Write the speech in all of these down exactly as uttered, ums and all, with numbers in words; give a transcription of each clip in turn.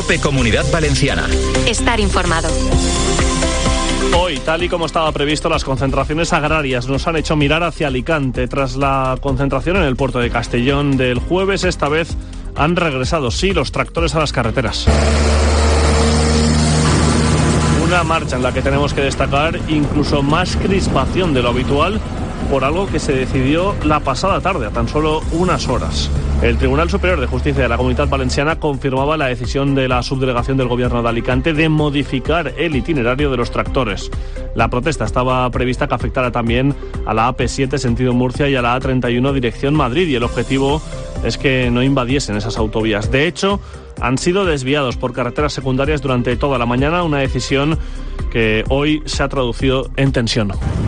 COPE Comunidad Valenciana. Estar informado. Hoy, tal y como estaba previsto, las concentraciones agrarias nos han hecho mirar hacia Alicante. Tras la concentración en el puerto de Castellón del jueves, esta vez han regresado, sí, los tractores a las carreteras. Una marcha en la que tenemos que destacar incluso más crispación de lo habitual por algo que se decidió la pasada tarde, a tan solo unas horas. El Tribunal Superior de Justicia de la Comunidad Valenciana confirmaba la decisión de la subdelegación del Gobierno de Alicante de modificar el itinerario de los tractores. La protesta estaba prevista que afectara también a la A P siete sentido Murcia y a la A treinta y uno dirección Madrid, y el objetivo es que no invadiesen esas autovías. De hecho, han sido desviados por carreteras secundarias durante toda la mañana, una decisión que hoy se ha traducido en tensión.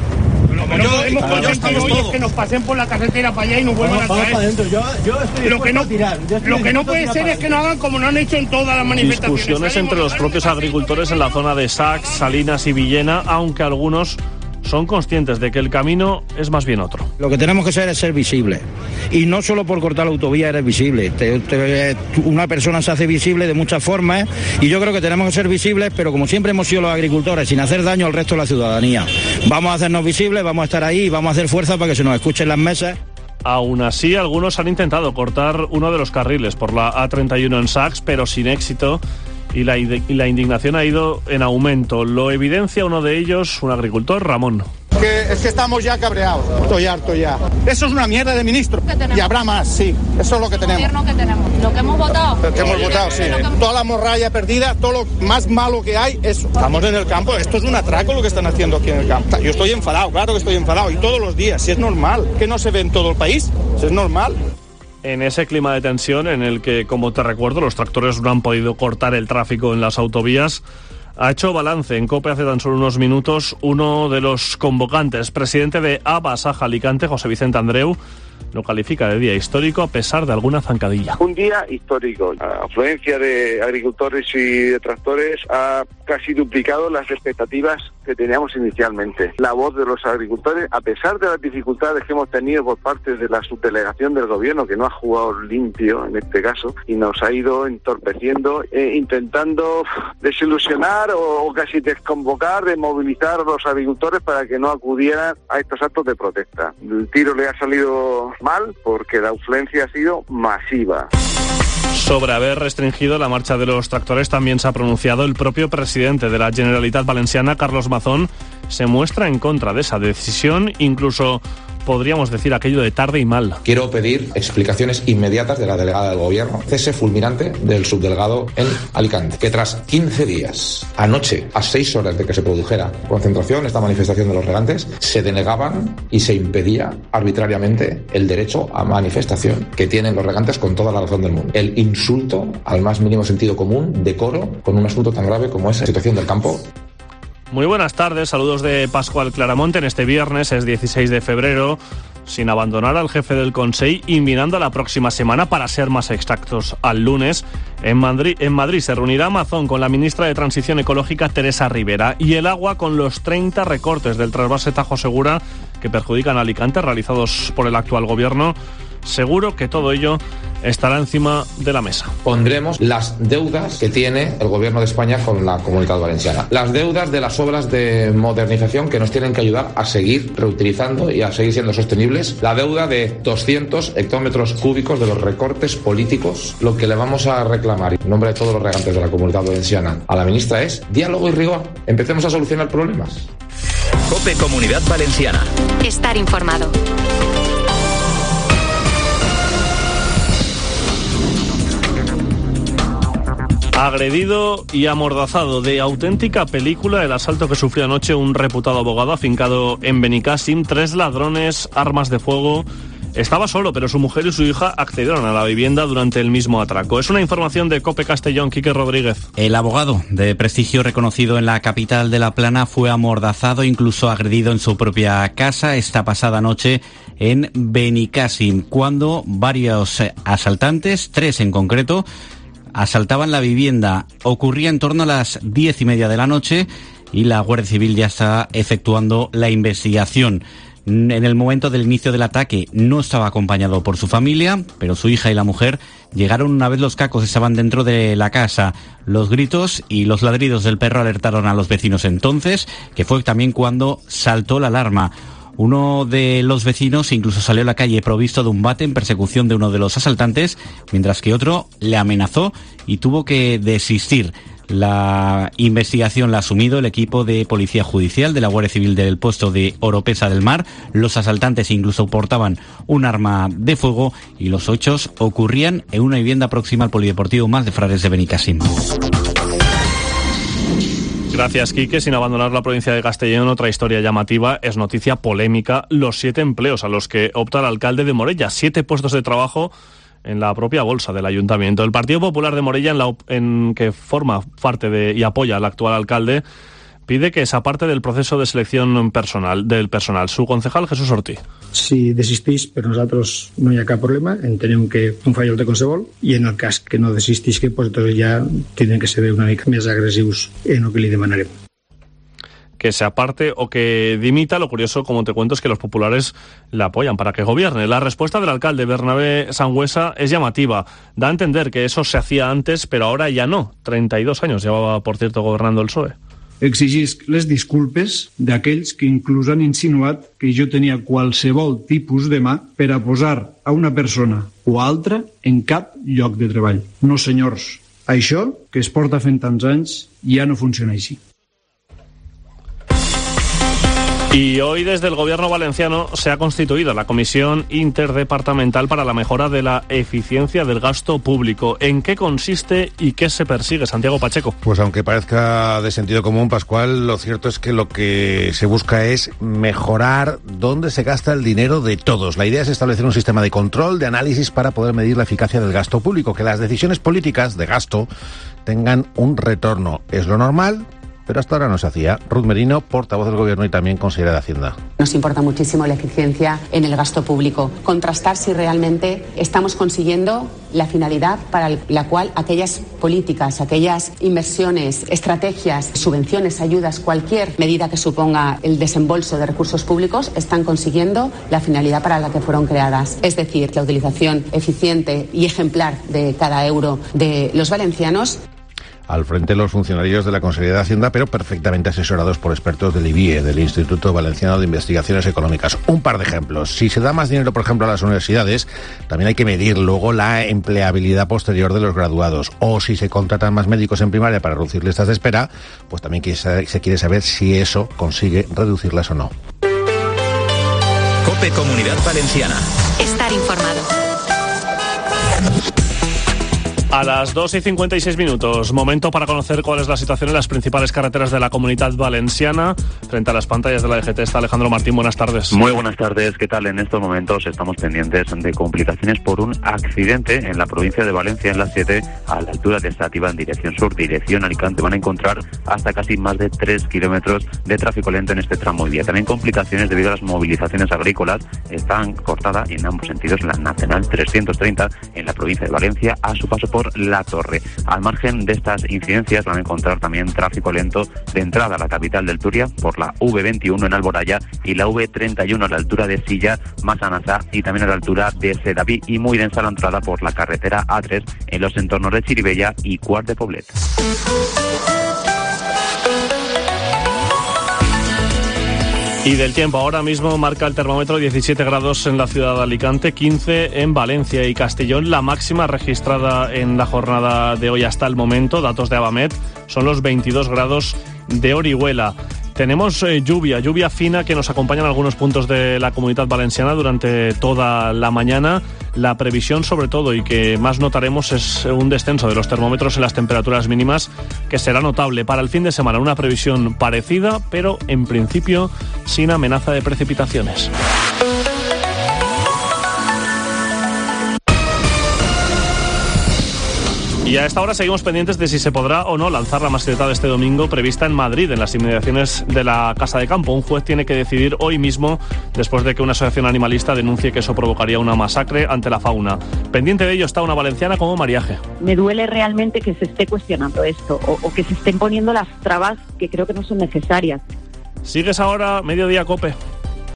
Lo que no podemos conseguir hoy es que nos pasen por la carretera para allá y nos vuelvan a traer. Yo, yo estoy lo que no, a tirar. Lo que no puede ser es que no hagan como no han hecho en todas las manifestaciones. Discusiones entre los propios agricultores en la zona de Sax, Salinas y Villena, aunque algunos son conscientes de que el camino es más bien otro. Lo que tenemos que ser es ser visibles. Y no solo por cortar la autovía eres visible. Te, te, una persona se hace visible de muchas formas y yo creo que tenemos que ser visibles, pero como siempre hemos sido los agricultores, sin hacer daño al resto de la ciudadanía. Vamos a hacernos visibles, vamos a estar ahí y vamos a hacer fuerza para que se nos escuchen las mesas. Aún así, algunos han intentado cortar uno de los carriles por la A treinta y uno en Sax, pero sin éxito. Y la, y la indignación ha ido en aumento. Lo evidencia uno de ellos, un agricultor, Ramón. Que es que estamos ya cabreados. Estoy harto ya. Eso es una mierda de ministro. Y habrá más, sí. Eso es lo que tenemos. El gobierno que tenemos. Lo que hemos votado. Lo que hemos votado, sí. Toda la morralla perdida, todo lo más malo que hay, eso. Estamos en el campo. Esto es un atraco lo que están haciendo aquí en el campo. Yo estoy enfadado, claro que estoy enfadado. Y todos los días, si es normal. Que no se ve en todo el país. Si es normal. En ese clima de tensión en el que, como te recuerdo, los tractores no han podido cortar el tráfico en las autovías, ha hecho balance en COPE hace tan solo unos minutos uno de los convocantes, presidente de Abasaja Alicante, José Vicente Andreu. Lo califica de día histórico a pesar de alguna zancadilla. Un día histórico. La afluencia de agricultores y de tractores ha casi duplicado las expectativas que teníamos inicialmente. La voz de los agricultores, a pesar de las dificultades que hemos tenido por parte de la subdelegación del gobierno, que no ha jugado limpio en este caso, y nos ha ido entorpeciendo, eh, intentando desilusionar o, o casi desconvocar, desmovilizar a los agricultores para que no acudieran a estos actos de protesta. El tiro le ha salido mal porque la afluencia ha sido masiva. Sobre haber restringido la marcha de los tractores también se ha pronunciado el propio presidente de la Generalitat Valenciana, Carlos Mazón. Se muestra en contra de esa decisión, incluso podríamos decir aquello de tarde y mal. Quiero pedir explicaciones inmediatas de la delegada del gobierno, cese fulminante del subdelegado en Alicante, que tras quince días, anoche, a seis horas de que se produjera concentración, esta manifestación de los regantes, se denegaban y se impedía arbitrariamente el derecho a manifestación que tienen los regantes con toda la razón del mundo. El insulto al más mínimo sentido común, decoro, con un asunto tan grave como es la situación del campo. Muy buenas tardes, saludos de Pascual Claramonte en este viernes, es dieciséis de febrero, sin abandonar al jefe del Consell y mirando a la próxima semana, para ser más exactos, al lunes. En Madrid, en Madrid se reunirá Mazón con la ministra de Transición Ecológica, Teresa Rivera, y el agua con los treinta recortes del trasvase Tajo Segura que perjudican a Alicante, realizados por el actual gobierno. Seguro que todo ello estará encima de la mesa. Pondremos las deudas que tiene el gobierno de España con la Comunidad Valenciana. Las deudas de las obras de modernización que nos tienen que ayudar a seguir reutilizando y a seguir siendo sostenibles. La deuda de doscientos hectómetros cúbicos de los recortes políticos. Lo que le vamos a reclamar en nombre de todos los regantes de la Comunidad Valenciana a la ministra es diálogo y rigor. Empecemos a solucionar problemas. COPE Comunidad Valenciana. Estar informado. Agredido y amordazado, de auténtica película, el asalto que sufrió anoche un reputado abogado afincado en Benicàssim. Tres ladrones, armas de fuego. Estaba solo, pero su mujer y su hija accedieron a la vivienda durante el mismo atraco. Es una información de COPE Castellón, Quique Rodríguez. El abogado de prestigio reconocido en la capital de La Plana fue amordazado, incluso agredido en su propia casa esta pasada noche en Benicàssim, cuando varios asaltantes, tres en concreto, asaltaban la vivienda. Ocurría en torno a las diez y media de la noche y la Guardia Civil ya está efectuando la investigación. En el momento del inicio del ataque no estaba acompañado por su familia, pero su hija y la mujer llegaron una vez los cacos estaban dentro de la casa. Los gritos y los ladridos del perro alertaron a los vecinos entonces, que fue también cuando saltó la alarma. Uno de los vecinos incluso salió a la calle provisto de un bate en persecución de uno de los asaltantes, mientras que otro le amenazó y tuvo que desistir. La investigación la ha asumido el equipo de Policía Judicial de la Guardia Civil del puesto de Oropesa del Mar. Los asaltantes incluso portaban un arma de fuego y los hechos ocurrían en una vivienda próxima al Polideportivo Mas de Frares de Benicàssim. Gracias, Quique. Sin abandonar la provincia de Castellón, otra historia llamativa es noticia polémica: los siete empleos a los que opta el alcalde de Morella. Siete puestos de trabajo en la propia bolsa del ayuntamiento. El Partido Popular de Morella, en, la, en que forma parte de y apoya al actual alcalde, pide que se aparte del proceso de selección personal del personal. Su concejal, Jesús Ortiz. Si desistís, per nosaltres no hi ha cap problema, entenem que un fa el de qualsevol, i en el cas que no desistís, que pues, entonces ja tindrem que ser una mica més agressius en el que li demanarem. Que se aparte o que dimita. Lo curioso, como te cuento, es que los populares le apoyan para que gobierne. La respuesta del alcalde Bernabé Sangüesa es llamativa. Da a entender que eso se hacía antes, pero ahora ya no. treinta y dos años llevaba, por cierto, gobernando el P S O E. Exigisc les disculpes d'aquells que inclús han insinuat que jo tenia qualsevol tipus de mà per a posar a una persona o altra en cap lloc de treball. No, senyors, això que es porta fent tants anys ja no funciona així. Y hoy desde el Gobierno valenciano se ha constituido la Comisión Interdepartamental para la Mejora de la Eficiencia del Gasto Público. ¿En qué consiste y qué se persigue, Santiago Pacheco? Pues aunque parezca de sentido común, Pascual, lo cierto es que lo que se busca es mejorar dónde se gasta el dinero de todos. La idea es establecer un sistema de control, de análisis para poder medir la eficacia del gasto público, que las decisiones políticas de gasto tengan un retorno. Es lo normal, pero hasta ahora no se hacía. Ruth Merino, portavoz del Gobierno y también consejera de Hacienda. Nos importa muchísimo la eficiencia en el gasto público. Contrastar si realmente estamos consiguiendo la finalidad para la cual aquellas políticas, aquellas inversiones, estrategias, subvenciones, ayudas, cualquier medida que suponga el desembolso de recursos públicos están consiguiendo la finalidad para la que fueron creadas. Es decir, la utilización eficiente y ejemplar de cada euro de los valencianos. Al frente los funcionarios de la Consejería de Hacienda, pero perfectamente asesorados por expertos del I B I E, del Instituto Valenciano de Investigaciones Económicas. Un par de ejemplos. Si se da más dinero, por ejemplo, a las universidades, también hay que medir luego la empleabilidad posterior de los graduados. O si se contratan más médicos en primaria para reducir listas de espera, pues también se quiere saber si eso consigue reducirlas o no. COPE Comunidad Valenciana. Estar informado. A las dos y cincuenta y seis minutos, momento para conocer cuál es la situación en las principales carreteras de la Comunidad Valenciana. Frente a las pantallas de la D G T está Alejandro Martín, buenas tardes. Muy buenas tardes, ¿qué tal? En estos momentos estamos pendientes de complicaciones por un accidente en la provincia de Valencia, en la siete, a la altura de Estativa en dirección sur, dirección Alicante. Van a encontrar hasta casi más de tres kilómetros de tráfico lento en este tramo de vía. También complicaciones debido a las movilizaciones agrícolas. Están cortadas en ambos sentidos en la Nacional trescientos treinta en la provincia de Valencia a su paso por La Torre. Al margen de estas incidencias van a encontrar también tráfico lento de entrada a la capital del Turia por la V veintiuno en Alboraya y la V treinta y uno a la altura de Silla, Massanassa y también a la altura de Sedaví, y muy densa la entrada por la carretera A tres en los entornos de Chirivella y Quart de Poblet. Y del tiempo, ahora mismo marca el termómetro diecisiete grados en la ciudad de Alicante, quince en Valencia y Castellón. La máxima registrada en la jornada de hoy hasta el momento, datos de Abamet, son los veintidós grados de Orihuela. Tenemos eh, lluvia, lluvia fina que nos acompaña en algunos puntos de la Comunidad Valenciana durante toda la mañana. La previsión, sobre todo, y que más notaremos, es un descenso de los termómetros en las temperaturas mínimas, que será notable para el fin de semana. Una previsión parecida, pero en principio sin amenaza de precipitaciones. Y a esta hora seguimos pendientes de si se podrá o no lanzar la mascleta de este domingo prevista en Madrid, en las inmediaciones de la Casa de Campo. Un juez tiene que decidir hoy mismo, después de que una asociación animalista denuncie que eso provocaría una masacre ante la fauna. Pendiente de ello está una valenciana como Mariaje. Me duele realmente que se esté cuestionando esto o, o que se estén poniendo las trabas que creo que no son necesarias. Sigues ahora Mediodía COPE.